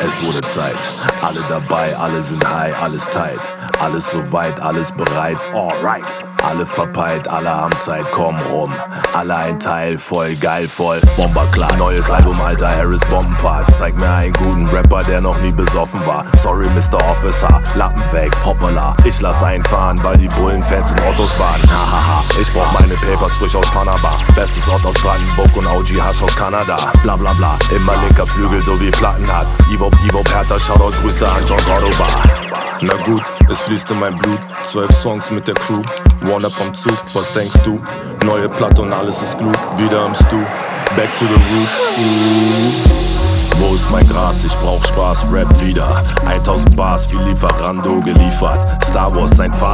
Es wurde Zeit, alle dabei, alle sind high, alles tight. Alles soweit, alles bereit, alright. Alle verpeilt, alle haben Zeit, komm rum. Alle ein Teil, voll geil, voll bomberklar. Neues Album, alter Harris Bombenparts. Zeig mir einen guten Rapper, der noch nie besoffen war. Sorry, Mr. Officer, Lappen weg, hoppala. Ich lass einfahren, weil die Bullen-Fans und Autos waren. Hahaha, ich brauch meine Papers frisch aus Panama. Bestes Ort aus Brandenburg und OG Hasch aus Kanada. Bla bla bla, immer linker Flügel, so wie Platten hat. Ivo Hertha, Shoutout, Grüße an John Cordoba. Na gut, es fließt in mein Blut, 12 Songs mit der Crew. One-Up am Zug, was denkst du? Neue Platte und alles ist Glut, wieder im Stu. Back to the roots, Wo ist mein Gras? Ich brauch Spaß, Rap wieder. 1000 Bars wie Lieferando geliefert. Star Wars, sein Vater